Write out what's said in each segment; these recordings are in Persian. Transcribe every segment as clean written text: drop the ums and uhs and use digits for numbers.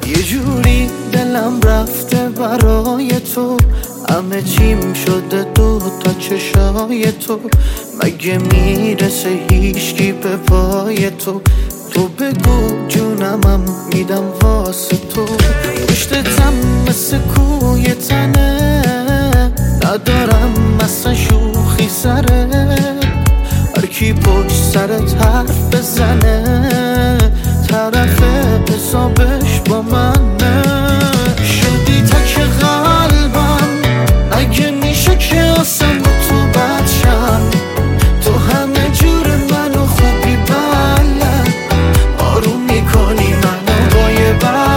یه جوری دلم رفته برای تو، همه چیم شده دو تا چشای تو. مگه میرسه هیچکی به پای تو؟ تو بگو جونمم میدم واسه تو. پشتتم مثل کوی تنه، ندارم مثل شوخی سره. هر کی پشت سرت حرف بزنه، طرف حسابش با منه. شدی تک قلبم، اگه میشه که آسم با تو بد شم. تو همه جور منو خوبی بلد، آروم میکنی منو با یه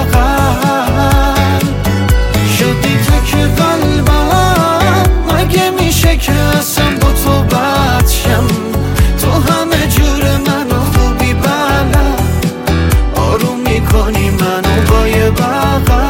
بغل. شدی تک قلبم، اگه میشه که آسم با تو بد شم. تو همه جور منو خوبی بلد، آروم میکنی منو با یه بغل.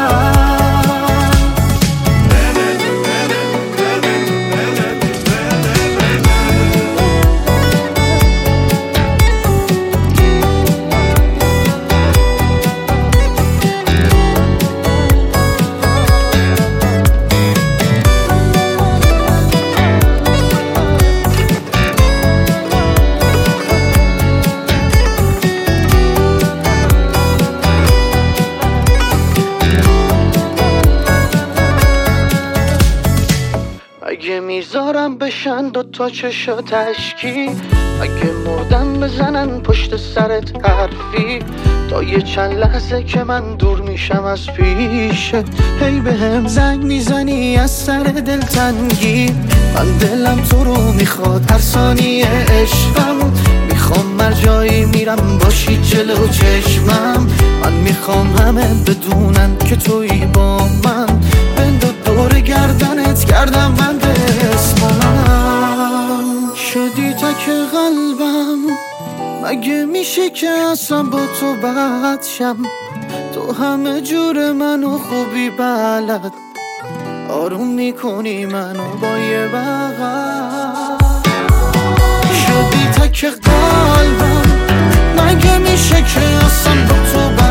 اگه میذارم بشن دو تا چشا تشکی، اگه مردم بزنن پشت سرت حرفی. تا یه چند لحظه که من دور میشم از پیشه، هی به هم زنگ میزنی از سر دلتنگی. من دلم تو رو میخواد هر ثانیه عشقم. میخوام هر جایی میرم باشی جلو چشمم. من میخوام همه بدونن که تویی با من. بندو دور گردنت کردم من به اسمم. شدی تک قلبم، مگه میشه که اصلا با تو بد شم. تو همه جور منو خوبی بلد، آروم میکنی منو با یه بغل. شدی تک قلبم، مگه میشه که اصلا با تو بد